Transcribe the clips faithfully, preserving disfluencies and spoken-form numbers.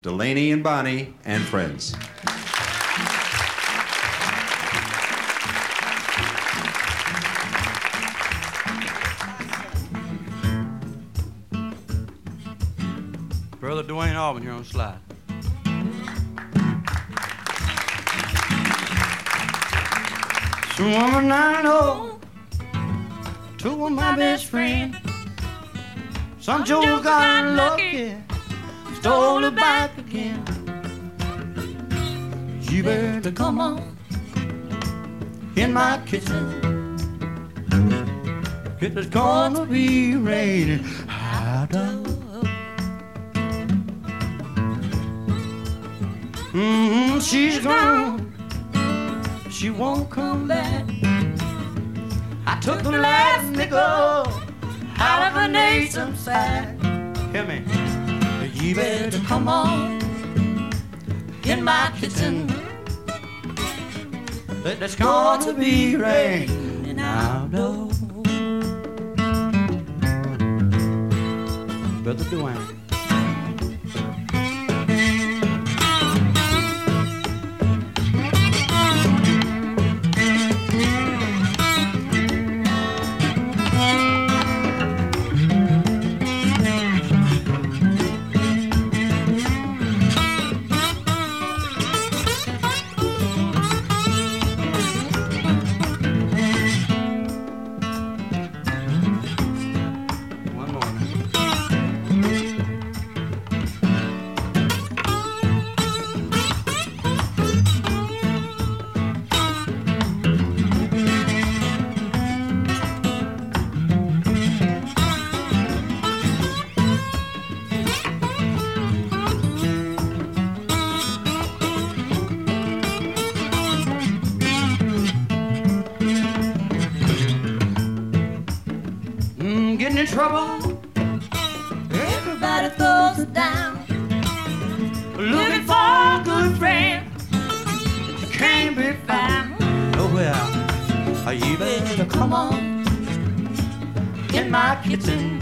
Delaney and Bonnie and Friends. Brother Dwayne Allman here on the slide. Some woman I know took my best friend. Some Joe got lucky, stole her back again. You better come on in my kitchen. It's gonna be raining out of. Mm-hmm, she's gone, she won't come back. I took the last nickel out of an Nathan sack. Hear me? You better come on in my kitchen. It's gonna be raining out of. Brother Dwayne. Getting in trouble, everybody throws it down. Looking for a good friend, can't be found nowhere. Oh, you better come on in my kitchen.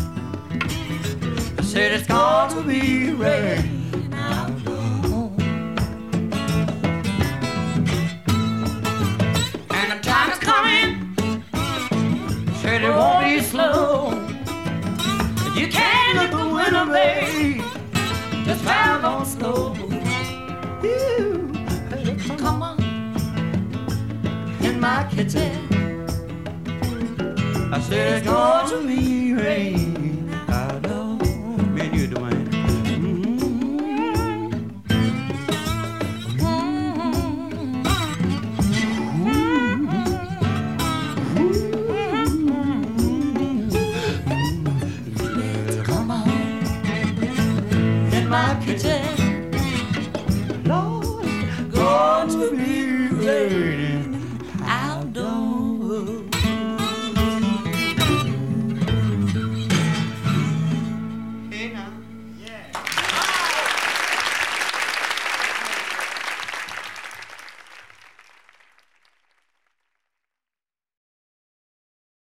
I said it's gonna be rain out of. And the time is coming. Said it won't be slow. You can't look the winter, babe. Just drive on slow. You come on in my kitchen. I said it's going to be rain. I know. Me and you, Dwayne. My kitchen, Lord, going to be raining.